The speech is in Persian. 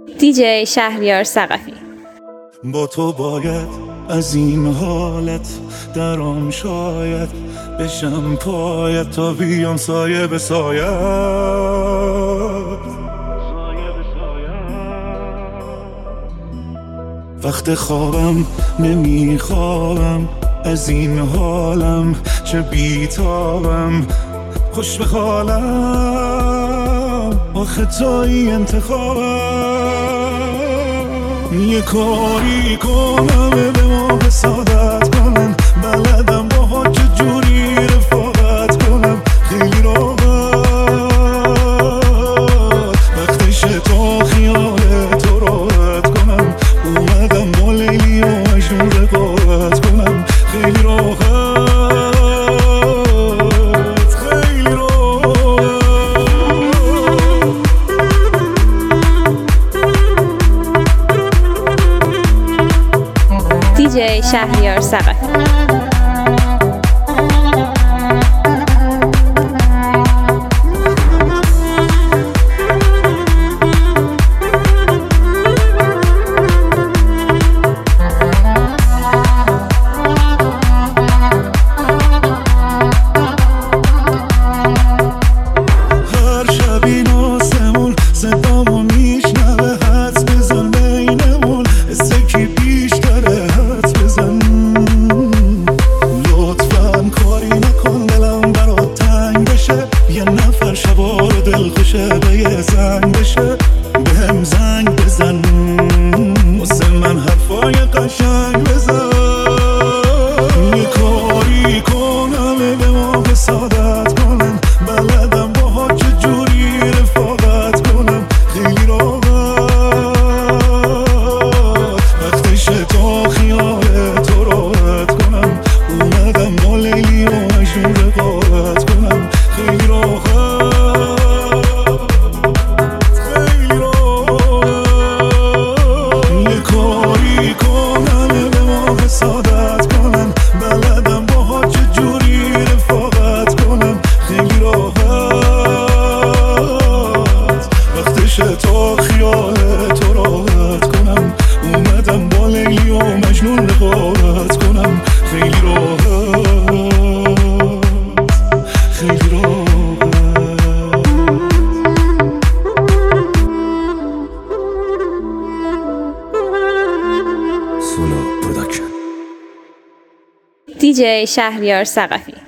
دیجی شهریار ثقفی. با تو باید از این حالت درام شاید بشم پایت تا بیام سایه به سایت. وقت خوابم نمیخوابم از این حالم، چه بیتابم خوش به حالم، آخه توی انتخابم. یه کاری کنم به ما سعادت کنم، بلدم با چه جوری رفاقت کنم، خیلی راحت وقتش تا خیال تو راحت کنم، اومدم با لیلی و مجنون رقابت کنم، خیلی راحت خیلی راحت. دیجی شهریار ثقفی. به یه زنگ بشه بهم زنگ بزن، واسه من حرفای قشنگ بزن. یه کاری کنم به ما سعادت کنم، بلدم با چه جوری رفاقت کنم، خیلی راحت وقتش تا خیال تو راحت کنم، اومدم با لیلی و مجنون رقابت کنم، خیلی راحت. سعادت کنم بلدم با چه جوری رفاقت کنم، خیلی راحت وقتش تا خیال تو راحت کنم، اومدم با لیلی و مجنون رقابت کنم، خیلی راحت خیلی راحت. دیجی شهریار ثقفی.